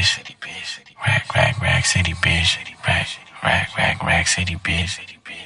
bitch. Rack city, bitch. Rack city, bitch.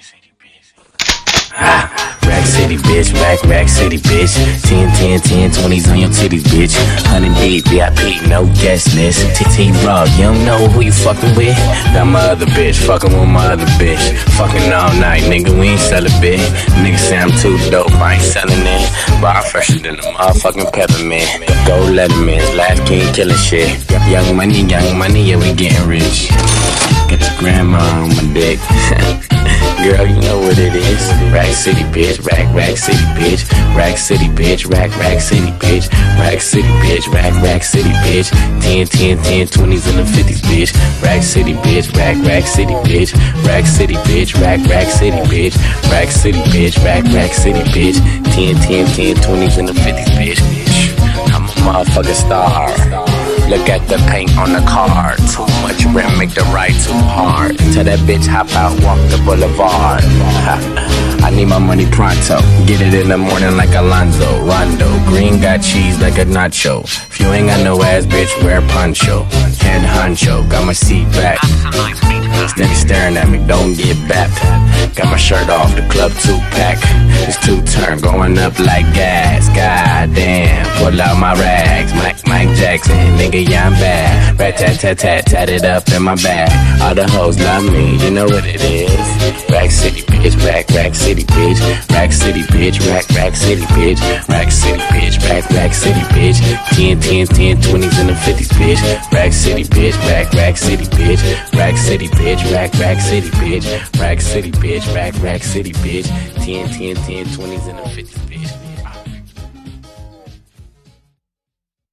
Rack city, bitch, rack city, bitch. 10, 20s on your titties, bitch. 100 deep, VIP, no guest list. T-Raw, you don't know who you fucking with? Got my other bitch, fucking with my other bitch. Fucking all night, nigga, we ain't sell a bit. Nigga say I'm too dope, I ain't selling it. Bar fresher than a motherfucking peppermint. Go Letterman's, last king killing shit. Young money, yeah, we getting rich. Get your grandma on my dick. Girl, you know what it is. Rack city, bitch. Rack city, bitch. Rack city, bitch. Rack city, bitch. Rack city, bitch. Rack city, bitch. 10, 20s and the 50s, bitch. Rack city, bitch. Rack city, bitch. Rack city, bitch. Rack city, bitch. Rack city, bitch. Rack city, bitch. 10, 20s and the 50s, bitch. I'm a motherfucking star. Look at the paint on the car. Too much rim, make the ride too hard. Tell that bitch hop out, walk the boulevard. I need my money pronto. Get it in the morning like Alonzo. Rondo, green got cheese like a nacho. If you ain't got no ass, bitch, wear poncho. Head honcho, got my seat back. Steady staring at me, don't get bapped. Got my shirt off, the club 2-pack. It's 2-turn, going up like gas. God damn, pull out my rags. Mike Jackson, nigga, yeah, I'm bad. Rat-tat-tat-tat, tat it up in my bag. All the hoes love me, you know what it is. Rack city, bitch, rack city, bitch. Rack city, bitch, rack city, bitch. Rack city, bitch, rack city, bitch. 10, 20s and the 50s, bitch. Rack city, bitch, rack city, bitch. Rack city, bitch, rack city, bitch. Rack city, bitch, rack city, bitch. 10, 20s and the 50s.